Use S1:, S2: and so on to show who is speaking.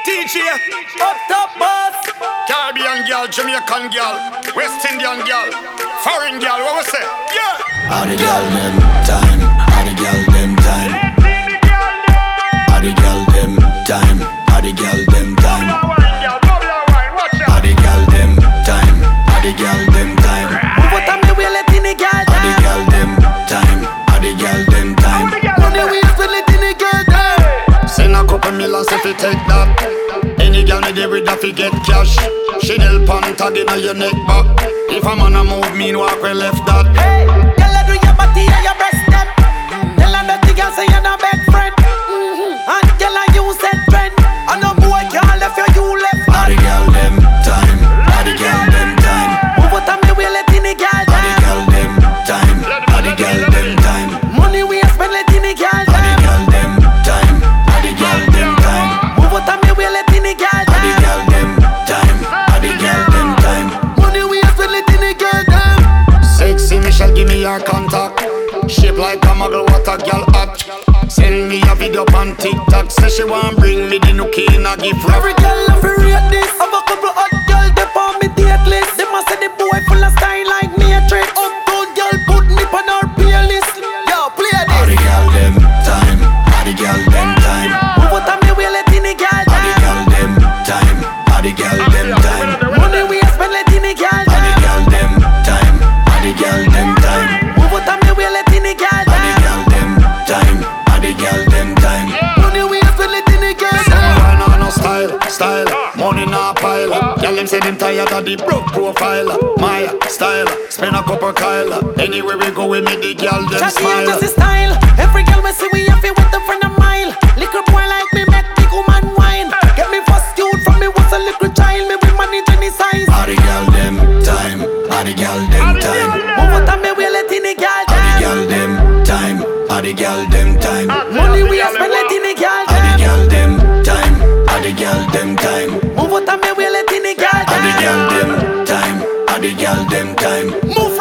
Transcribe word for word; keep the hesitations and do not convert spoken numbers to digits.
S1: D J, up top boss. Caribbean girl, Jamaican girl, West Indian girl, foreign girl, what we say? Yeah.
S2: All the girl them time, all the girl them time, all the girl them time, all the girl them time, all the girl them time, all the girl them time.
S3: What time you will let in the girl
S2: All the girl them time, all the girl them time.
S3: Money we spend it in the girl time.
S1: Send a couple millions if you take that. Any girl me there with that fi get cash. Chanel pant tag inna your neck back. If a man a move mean walk we left that.
S3: Hey, girl I do your body and your breast them. Tell her that the girl say you're not best friend. Mm-hmm. And girl I you said trend. And no boy can't left you, you left
S2: All the girl them time, all the girl them time.
S3: What time you will let in the girl
S2: All the girl them time, all the girl them time.
S3: Money we spend it in the girl
S2: All the girl them time, all the girl them time.
S3: What time you will let in the girl
S2: All the girl them time, all the girl them time.
S3: Money we spend it in the girl time.
S1: Sexy Michelle, give me your contact. Shape like a muggle, what a girl hot. Send me a video on TikTok. Say she want bring me the nookie in a gift wrap.
S3: Every girl love to rate this. Have a couple hot girl they on me date list. Them a say the boy full of style like Matrix. Uptown girl put me on our playlist. Yo, play
S2: All
S3: this.
S2: the girl them time, all the girl them time.
S3: What time you will let in the girl
S2: All the girl them time, all the girl them time.
S3: Money we spend it in the girl
S2: All the girl them time, all the girl them time.
S3: What time you will let in the girl
S2: All the girl them time, all the girl them time.
S3: Money we spend it in the girl
S1: Someone on no style, style, money not pile. Girl them say them tired of the broke profile. My style, spend a couple Kyle. Anywhere we go we make the girl them
S3: Just
S1: smile.
S3: just the style. Every girl we see we have it with a friend of mine. Little boy like me make the woman wine. Get me first cute from me was a little child. Me we manage any size.
S2: All the girl them time, all the girl them time.
S3: What time me will let in the girl
S2: All the girl them time, all the girl them time.
S3: Money we a spend it in the girl
S2: All the girl them time, all the girl them time.
S3: What time me will let in the girl
S2: All the girl them time, all the girl them time.
S3: Move